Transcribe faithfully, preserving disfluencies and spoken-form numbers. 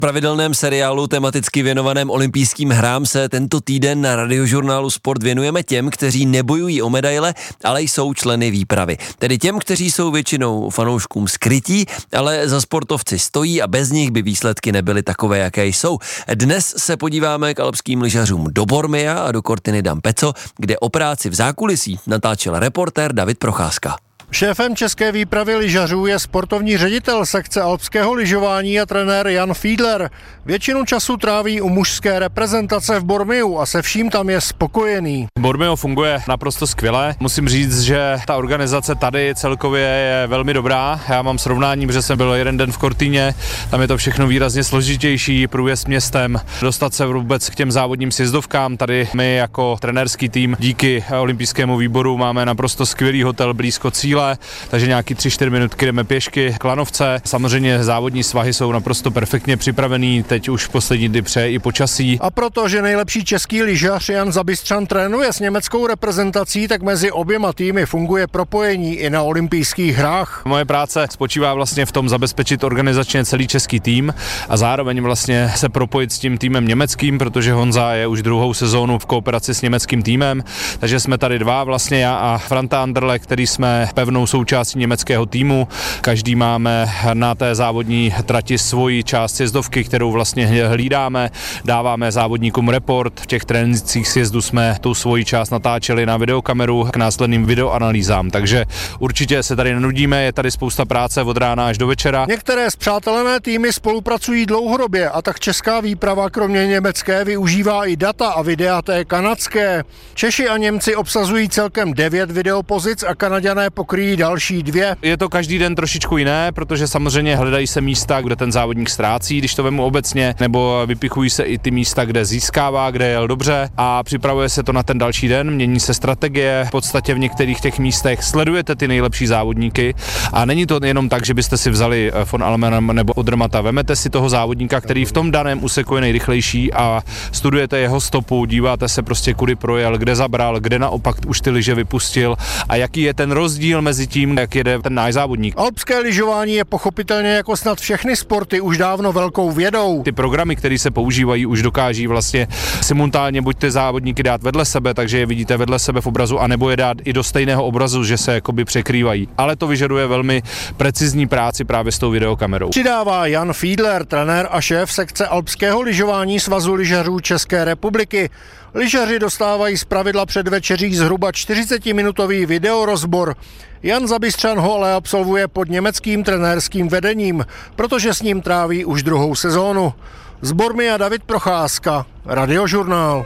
pravidelném seriálu tematicky věnovaném olympijským hrám se tento týden na Radiožurnálu Sport věnujeme těm, kteří nebojují o medaile, ale jsou členy výpravy. Tedy těm, kteří jsou většinou fanouškům skrytí, ale za sportovci stojí a bez nich by výsledky nebyly takové, jaké jsou. Dnes se podíváme k alpským lyžařům do Bormia a do Cortiny d'Ampezzo, kde o práci v zákulisí natáčel reportér David Procházka. Šéfem české výpravy lyžařů je sportovní ředitel sekce alpského lyžování a trenér Jan Fiedler. Většinu času tráví u mužské reprezentace v Bormiu a se vším tam je spokojený. Bormio funguje naprosto skvěle. Musím říct, že ta organizace tady celkově je velmi dobrá. Já mám srovnání, protože jsem byl jeden den v Cortině, tam je to všechno výrazně složitější, průjezd městem, dostat se vůbec k těm závodním sjezdovkám. Tady my jako trenérský tým díky olympijskému výboru máme naprosto skvělý hotel blízko cíle. Takže nějaký tři čtyři minutky jdeme pěšky k lanovce. Samozřejmě závodní svahy jsou naprosto perfektně připravený, teď už poslední dny přeje i počasí. A protože nejlepší český lyžař Jan Zabistřan trénuje s německou reprezentací, tak mezi oběma týmy funguje propojení i na olympijských hrách. Moje práce spočívá vlastně v tom zabezpečit organizačně celý český tým a zároveň vlastně se propojit s tím týmem německým, protože Honza je už druhou sezónu v kooperaci s německým týmem, takže jsme tady dva, vlastně já a Franta Anderle, který jsme pevnou součástí německého týmu. Každý máme na té závodní trati svoji část sjezdovky, kterou vlastně hlídáme, dáváme závodníkům report. V těch trénincích sjezdu jsme tu svoji část natáčeli na videokameru k následným videoanalýzám, takže určitě se tady nenudíme, je tady spousta práce od rána až do večera. Některé spřátelené týmy spolupracují dlouhodobě a tak česká výprava kromě německé využívá i data a videa té kanadské. Češi a Němci obsazují celkem devět videopozic a Kanaďané pokryjí další dvě. Je to každý den trošičku jiné, protože samozřejmě hledají se místa, kde ten závodník ztrácí, když to vemu obecně, nebo vypichují se i ty místa, kde získává, kde jel dobře a připravuje se to na ten další den, mění se strategie, v podstatě v některých těch místech sledujete ty nejlepší závodníky a není to jenom tak, že byste si vzali von Almenem nebo Odermata, vemete si toho závodníka, který v tom daném úseku je nejrychlejší a studujete jeho stopu, díváte se prostě kudy projel, kde zabral, kde naopak už ty lyže vypustil a jaký je ten rozdíl mezi tím, jak jede ten náš závodník. Alpské lyžování je pochopitelně jako snad všechny sporty už dávno velkou vědou. Ty programy, které se používají, už dokáží vlastně simultánně buď ty závodníky dát vedle sebe, takže je vidíte vedle sebe v obrazu, anebo je dát i do stejného obrazu, že se jakoby překrývají. Ale to vyžaduje velmi precizní práci právě s tou videokamerou. Přidává Jan Fiedler, trenér a šéf sekce alpského lyžování Svazu lyžařů České republiky. Lyžaři dostávají zpravidla před večeří zhruba čtyřicetiminutový videorozbor. Jan Zabistřan ho ale absolvuje pod německým trenérským vedením, protože s ním tráví už druhou sezónu. Z Bormia David Procházka, Radiožurnál.